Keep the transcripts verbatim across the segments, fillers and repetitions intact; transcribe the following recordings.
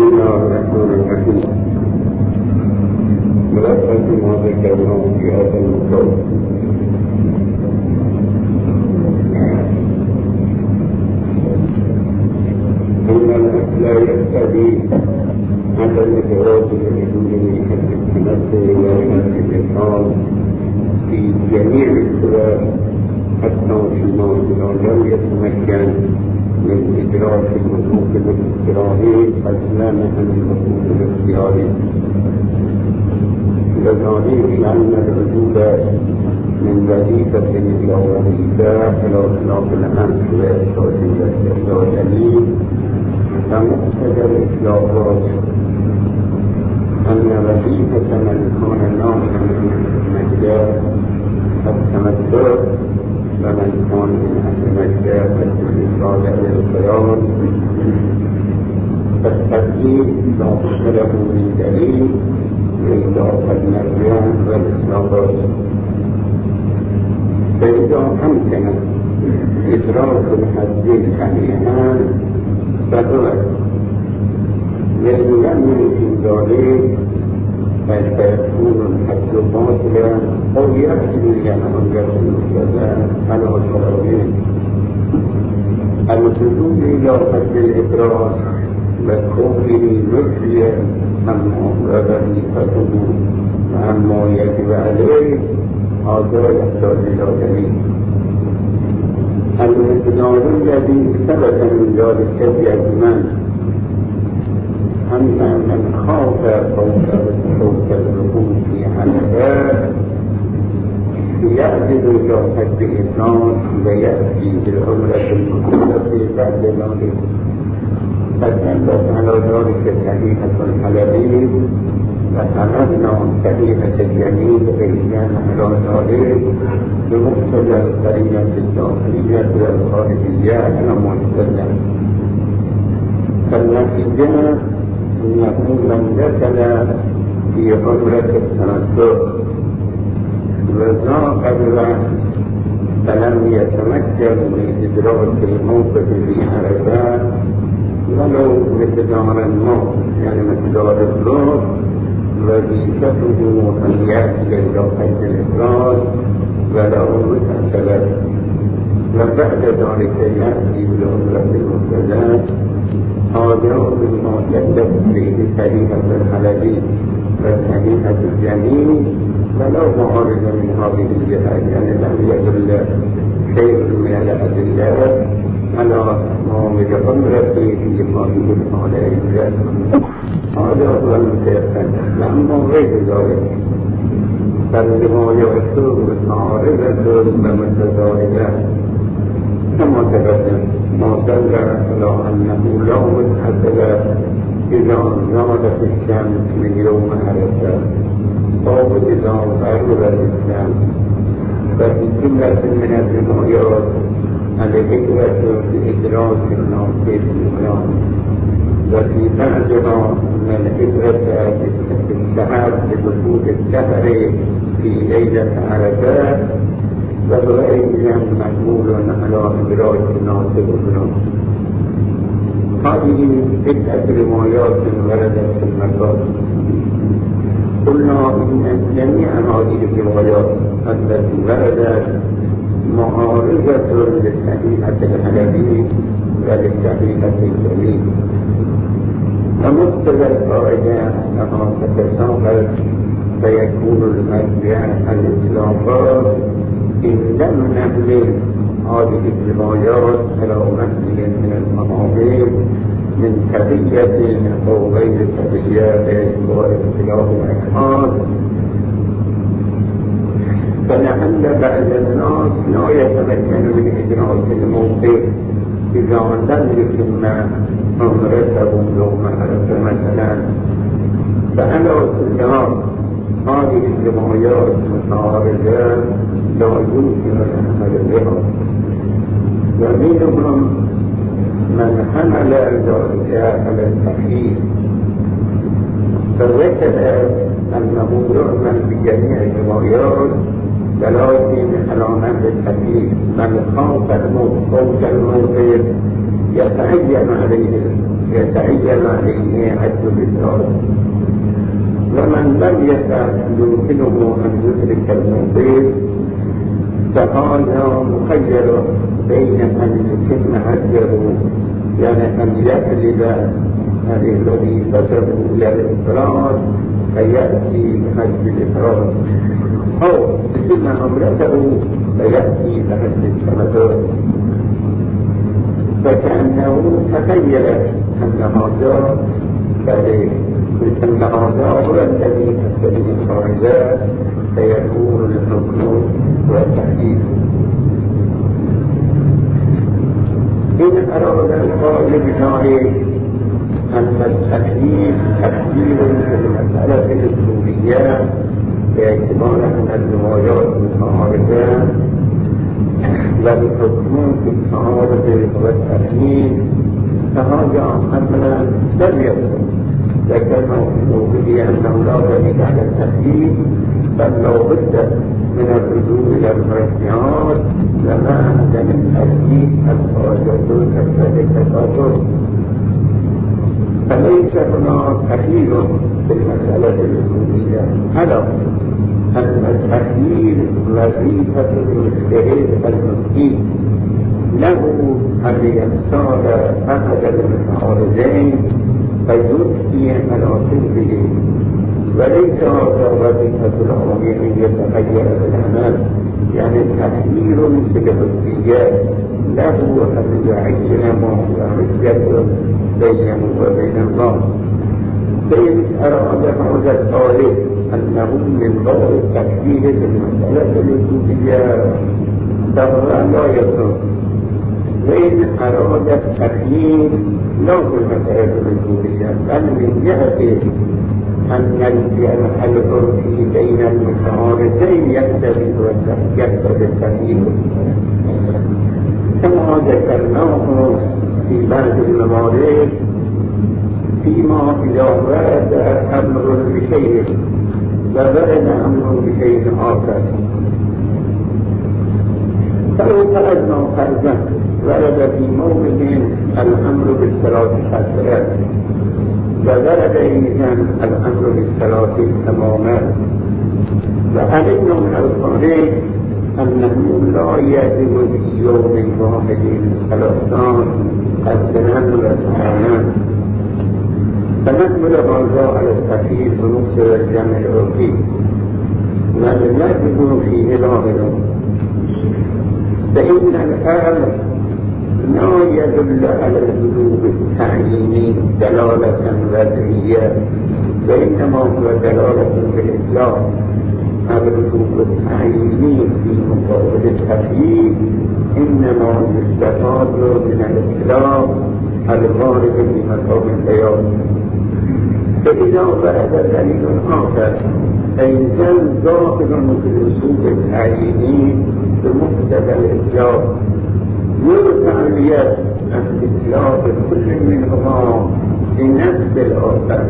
الله الرحمن الرحيم. ملخص ما ذكرناه في هذا الموضوع. أن الأصل يقتضي عدم جواز الرجوع من حد التمثل إلى حد الإفعال في جميع الصور، حتى فيما إذا لم يتمكن من إدراك الوقوف الاضطراري فضلا عن الوقوف الاختياري. لذلك لأن الرجوع من وظيفة إلى وظيفة على خلاف الأمر والدليل، فمقتضى الإطلاقات أن وظيفة من كان ناصرا للمجال التمتع ومن كان من أهل المجال فالإفراد للقيام، فالتقديم لا تشغله من دليل وإضافة المرجان والإطلاقات. فإذا أمكن إدراك الحدين صحيحا فهو لأن لم يمكن ذلك فسيكون الحد باطلا أو يأتي إلى حجة المبتدأ على الصلاحين. الوصول إلى حد الإدراك وكونه مجزيا عما وظيفته وعما يجب عليه هذا يحتاج إلى دليل. المقدار الذي ثبت من ذلك بأجمل أن من خاف فوق الركوب في حلقات يعدل إلى حد الإطلاق ويأتي بالعمرة المقدسة بعد ذلك. فكانت على ذلك صحيحة الحلبي وحملنا صحيحة الجميل بإيمان على ذلك بمقتضى القرينة الداخلية والخارجية على معتدل. فالنتيجة أنه من دخل في عمرة التنطع وذاق الوقت فلم يتمكن من إدراك الموقف في عرفات ولو مقدار الموت، يعني مقدار الروح، وظيفته أن يأتي إلى حد الإفراد وله مسألة. وبعد ذلك يأتي بالعمرة المبتدأ هذا مما كتب فيه صحيحة الحلبي وصحيحة الجميل ولو معارض من هذه الجهات، يعني لم يدل شيء من الأدلة على معامل عمرته في هذه الحالة. هذا هو المتيقن. لأنه غير ذلك فلما يعصر معارضة ومتزايدة كما تقدم ما دل على أنه لا متحدث إذا زادت الشمس من يوم عرفة أو إذا غرب الشمس. ففي جملة من الروايات الحكمة بإدراك الناس بالإسلام، وفي بعضها من الحكمة بالسحاب بوجود السحر في ليلة عرفات، وهو أيضا محمول على إدراك الناس بالإسلام. هذه ستة روايات وردت في المكان. قلنا إن جميع هذه الروايات التي وردت معارضة للصحيحة الحلبي وللصحيحة الجميل، ومقتضى القاعدة أنها تتساقط فيكون المرجع الإطلاقات إن لم نحمل هذه الروايات على مثل من المعامل من تبية أو غير تبية واختلاف الأشخاص، فلعل بعض الناس لا يتمكن من إدراك الموقف إذا لم يتم عمرته يوم عرفة مثلا. فعلى استدلال هذه الروايات المتعارضة لا يمكن العمل بها، ومنهم من حمل ذلك على التحقيق فوجد أنه يعمل بجميع الروايات ولكن علامات الحديث من خاف الموت خوف الموقف يتعين عليه يتعين عليه حد بالنار. ومن لم يكن يمكنه أن يدرك المضيف فهذا مخير بين أن يتم حجه، يعني أن يقلب هذه الوظيفة إلى الإفراد فيأتي بحج الإفراد، أو يتم عمرته فيأتي بحج التمتع. فكأنه تخيل أن هذا أن هذا هو الذي تقتضي الفرائض فيكون الحكم والتحديد. إن أراد القائل بذلك أن التكليف تكليف في المسألة الأصولية باعتبار أن الروايات متعارضة والحكم في التعارض والتكليف، فهذا أمرا لم يكن. لكن وجدي أنه لا دليل على التكليف، بل لو بد من الرجوع إلى الاجتهاد لما عدم التكليف الخارجة كذلك التكاثر. فليس هناك تحليل في المسألة الأصولية، هذا أن التحليل وظيفة المجتهد المسكين له أن يختار أحد المتعارضين فيفتي على صلبه، وليس هذا وظيفة العلماء أن يتغير بالعمل، يعني تحليل في الحجيات له أن يعين ما هو حجة بينه وبين الله. فإن أراد هذا الطالب أنه من باب التكفير في المسألة الأصولية فهو لا يكون، وإن أراد التكفير لا في المسألة الأصولية بل من جهة أن العرفي بين المتعارضين يقتضي التكفير كما ذكرناه في بعض الموارد فيما إذا ورد أمر بشيء وورد أمر بشيء آخر. فلو فرضنا فرضا ورد في موضع الأمر بالصلاة الحسرات وورد أيضا الأمر بالصلاة التمامات، وعلمنا من القرآن أنه لا يجب في يوم واحد ثلاثان قدرا وسعانا، فنحمل هذا على التكفير ونكسر الجمع العرفي ولم يجب فيه ظاهرا. فإن الأمر لا يدل على الوجوب التعييني دلالة وضعية، وإنما هو دلالة بالإطلاق. الوجوب التعييني في مقابل التكليف إنما يستفاد من الإطلاق الوارد في مقام البيان. فإذا ورد دليل آخر فإن كان ظاهرا في الوجوب التعييني بمقتضى الإطلاق يرجع اليد عن إطلاق كل منهما في نفس الآخر،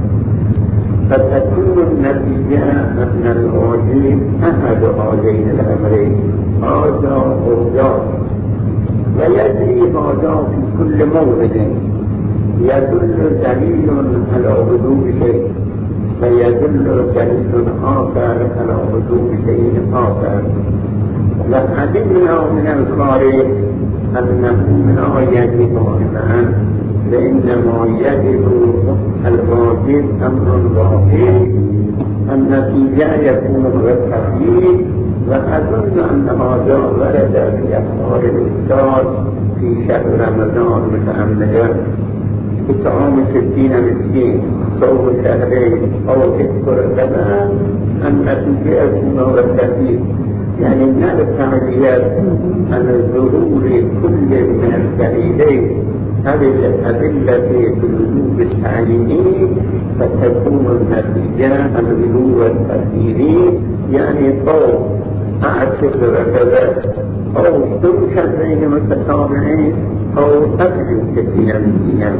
فتكون النتيجة أن الواجب أحد هذين الأمرين هذا أو ذاك، ويجري هذا في كل موضع يدل دليل على وجوب شيء فيدل دليل آخر على وجوب شيء آخر. وعلمنا من الخارج أنه لا يجب معا، فإنما يجب الواجب أمر واحد، النتيجة يكون بالتكليف. وأظن أن هذا ورد في أخبار الأستاذ في شهر رمضان متأملا إطعام ستين مسكين صوم شهرين أو تذكر كذا، النتيجة يكون بالتكليف، يعني من التعليات عن ظهور كل من الدليلين هذه الأدلة في الوجوب التعليمي، فتكون النتيجة الغلو التأثيري، يعني طول أعتقد وكذا أو تركز بين متتابعين أو أكل كثيرا فيها.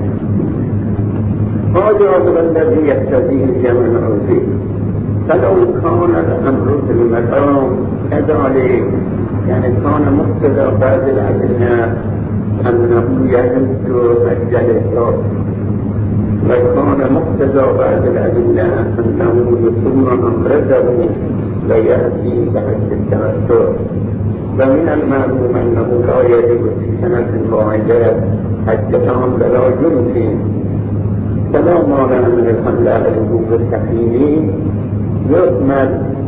هذا هو الذي يقتضيه الجمع العرفي. فلو كان الأمر في المقام كذلك، يعني كان مقتضى بعض الأدلة أنه يهد مجلسه، وكان مقتضى بعد الأدلة أنه يتم أمرته ويأتي بعد التمتع. ومن المعلوم أنه لا يجب في سنة واحدة حجتان ولا جنس، فلا مانع من الحمل على الوجوب التحريمي. يحمل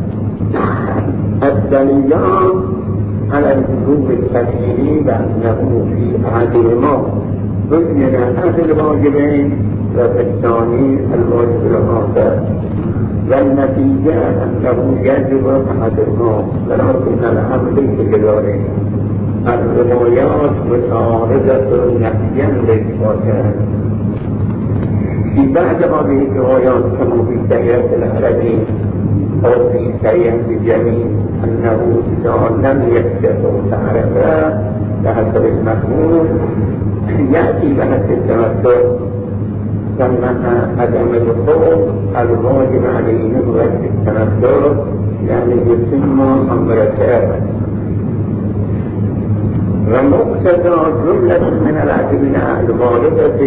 الدليلان على الوجوب التحريمي بأنه في أحدهما بين أحد الواجبين وفي الثاني الواجب الآخر، والنتيجة أنه يجب أحدهما، ولكن الأمر ليس كذلك. الروايات متعارضة نفيا للإثبات. في بعض هذه الروايات كما في سيرة العربي أو في سيرة الجميع أنه إذا لم يكتب تعرف بحسب المفهوم يأتي بحث التمتع، سمها عدم الخوف الواجب عليه وقت التمتع، يعني يتم أمرته. ومقتضى جملة من الأدلة الواردة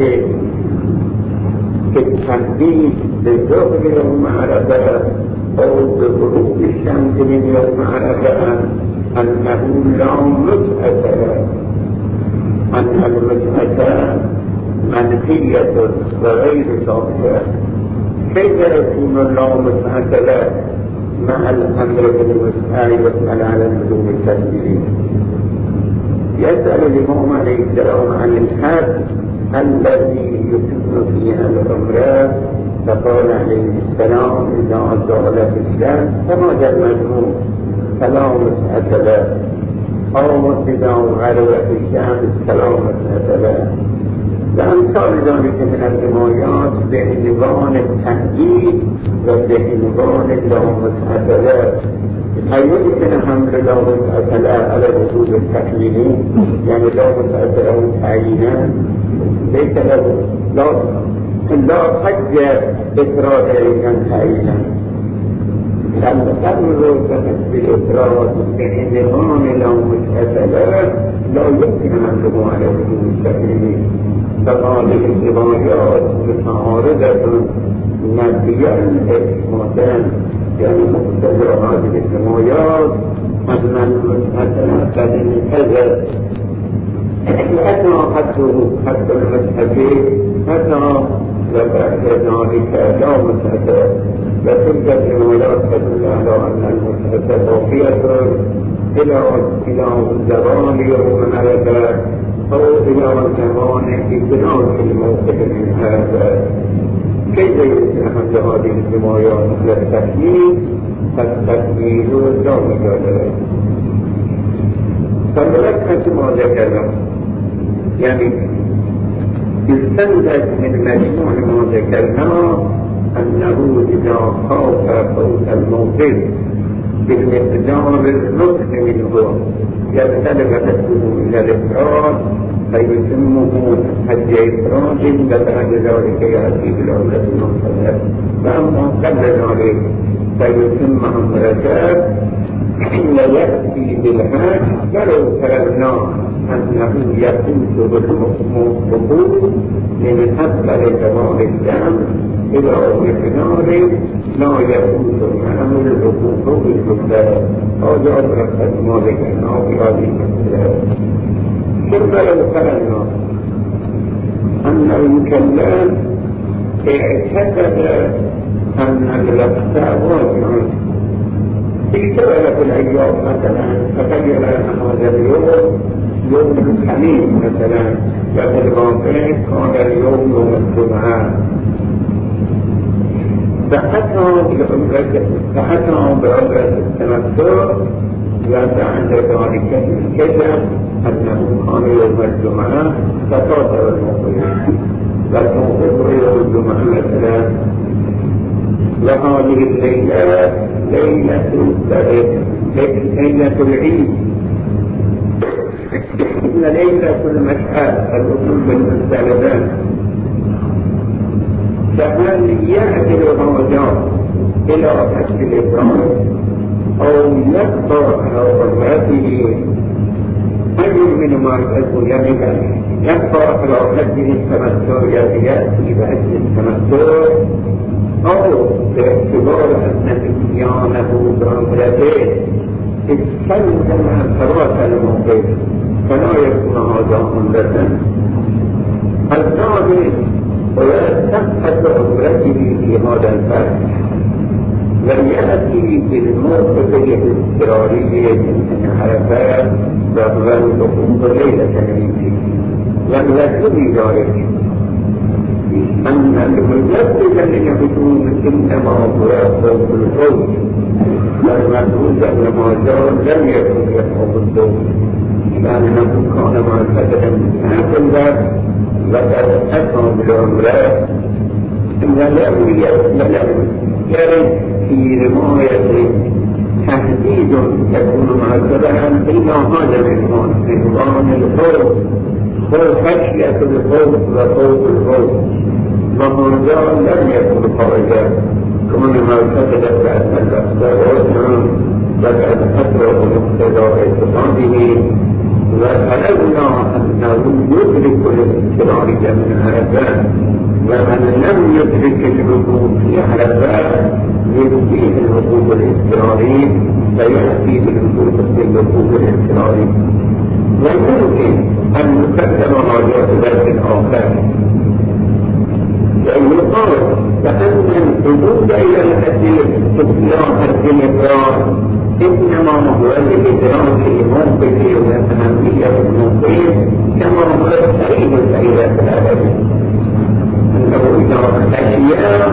في التحديد بظهر يوم عرفة أو بغروب الشمس من يوم عرفة أنه لا متعة له، أن المتعة منفية وغير صالحة. كيف يكون الله متعة له مع الأمر بالمتعة والسؤال على الوجوب التنزيلي؟ يسأل الإمام عليه السلام عن الحد الذي يتم فيها العمرة، فقال عليه السلام إذا زالت الشمس فما جاء المجنون فلا متعة له، أو إذا غربت الشمس فلا متعة له. وأمثال ذلك من الروايات بعنوان التأكيد وبعنوان لا متعة له. هل يمكن حمل لا متعة له على الوجوب التحليلي؟ يعني لا متعة له تعيينا ليس له لا لا حج إفراد إليكا تعيينا، لأن تمر بالإفراد بعنوان لا متعة له لا يمكن حمله على الوجوب التحليلي. فهذه الروايات متعارضة نفيا إثباتا، يعني مقتضى هذه الروايات أن المتعة قد انتهت، أتى حده حتى المتعة أتى وبعد ذلك لا متعة. وتلك الروايات تدل على أن المتعة باقية إلى إلى زوال يوم عرفة أو إلى زمان إدراك الموقف من هذا. كيف يتحمل هذه الروايات على التكليف؟ فالتكليف لا مجال له. فملكة ما ذكرنا يعني يستنتج من مجموع ما ذكرنا أنه إذا خاف فوت الموقف بالمقدار الركن منه يختلف نفسه إلى الإفراد فيتمه حج إفراد، وبعد ذلك يأتي بالعمرة المنفذة. فأما قبل ذلك فيتم عمرته ويأتي بالحج، فلو فرضنا أنه يفوت بالمقبول من أفضل زمان الشمس إلى مقدار لا يفوت معه الحقوق بالجملة. هذا أدرك ما ذكرناه في هذه المسألة. ثم لو فرضنا أن المكلف اعتقد أن الأقصى واجب في سؤالة الأيام مثلا، تخيل أن هذا اليوم يوم الخميس مثلا، وفي الواقع كان اليوم يوم الجمعة، فأتى بعمرة التمتع وبعد ذلك الكذب أنه كان يوم الجمعة فصادر الموقف، والموقف يوم الجمعة مثلا. وهذه الليلة ليلة ليلة العيد، ليلة المشعر الوصول بالمستلزم. فهل يعدل الرجاء إلى حد الإفراد أو يكبر على ضرباته أي من من مركز يمكن يبقى على حد التمتع يأتي بحد التمتع أو باعتبار أن اتيانه بعمرته استلزم ثروة الموقف فلا يكون هذا عمرة. الثاني ويستحق عمرته في هذا الفتح لم يأتي بالموقف الاضطراري من عرفات رغم الوقوف ليلة العيد، لم يكن ذلك أن المنفذ من الحدود إنما هو خوف الخوف، والمفروض أن ما جاء لم يكن يخوف الخوف لأنه كان معتقدا هكذا وقد أتى بالعمرة ولم يرد في رواية تحديد يكون معتبرا إلا هذا العنوان عنوان الخوف، خوف خشية الخوف وخوف الخوف، وهذا لم يكن خارجا كما معتقد بأن الأخبار وقد أدرك مقتضى اعتقاده وفلولا أنه يدرك الاضطرار من عرفات ومن لم يدرك الوقوف في عرفات يأتي بالوقوف الاضطراري فيأتي بالوقوف الاضطراري. ويمكن أن نقدم على ذات الآخر لأن يقال بأن الحدود إلى الحديث تطلع الدنيا إنما هو الإدراك الموقف والأهمية الموقف كما هو السعيد السعيدة الأبدية أنه إذا خشي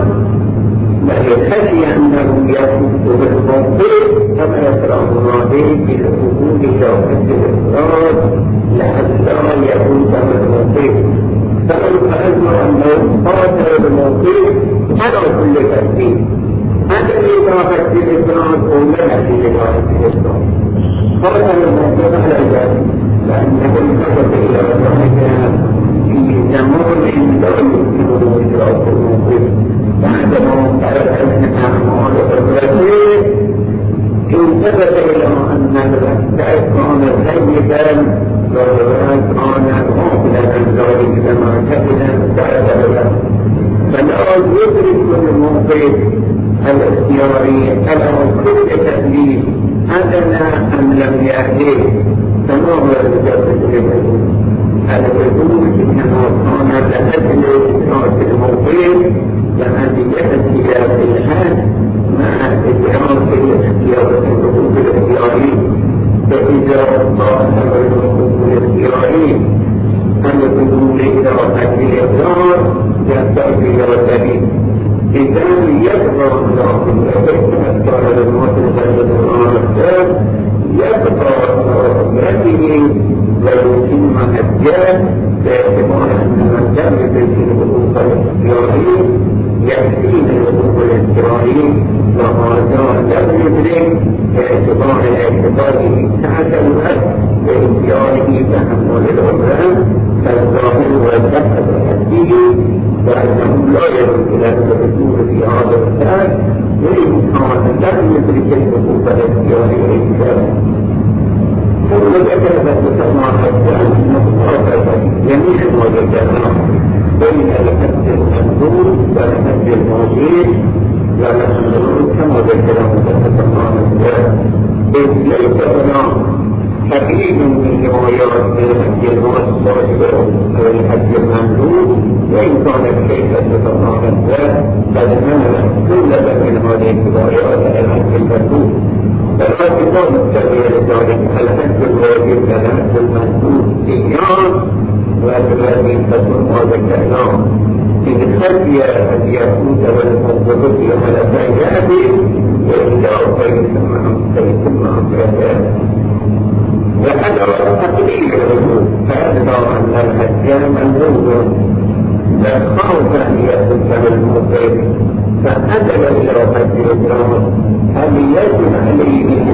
بل خشي أنه يفوت بالموقف كما يقرأ الله في الحدود شوكة الإفراد لئلا يفوت بالموقف، فلو فأجمع أنه قاتل بالموقف على كل ترتيب هذا إذا فكر الإسلام ولا يأتي لغاية الإسلام قاتل الموقف على ذلك لأنه انتقل إلى ذلك في زمان لا يمكنه إدراك الموقف بعدما تعرف أن أعمال الرسول انتبه إلى أن الرسول كان سيدا والرسول كان غافلا عن ذلك لما كتب تعرف له فلا يدرك الموقف الاختياري على كل تأليف أدنى أم لم يأتيه كما هو الرسول الوجود إنما كان لأجل إدراك الموقف لأن يأتي في الحال مع إدراك الاختيار الوقوف الاختياري، فإذا ظهر الوقوف الاختياري الوجود إدراك الإدراك يحتاج إلى سبيل إذا يبقى الله أكثر الموت الغير يبقى رؤيته ويتم حجاه باعتبار أن من كان يدرك الوقوف الاختياري يأتيه الوقوف الاضطراري وهذا لم يدرك باعتبار اعتباره سعة الوقت باختياره تحمل العمران فالظاهر والدفع بحده وأنه لا يدرك إلى الوقوف في هذا الوقت وإن لم يدرك الوقوف الاختياري والإجابة ثم ذكر فتسمى حتى المخاطبة جميع الوجهات بين الحد المنظور والحد الموجود والمنظور كما ذكره فتسمى الوجهات إذ ليس هناك حديث من روايات الحد الموجود والحد المنظور وإن كانت كيف تسمى الوجهات فإنها كلها من هذه الروايات الحد المنظور فالحد مستوى لذلك الحد الواجب للحد المنظور إياه والذي تكون هذا الكلام إن خشي أن يفوت والمنظر في حلفاء يأتي وإلا فيتم أمرته وهذا تقليل الوجود فأدرى أن الحد منظور لا خوف أن يفوت بالمنظر فأدل إلى حد الإسلام هل يجب عليه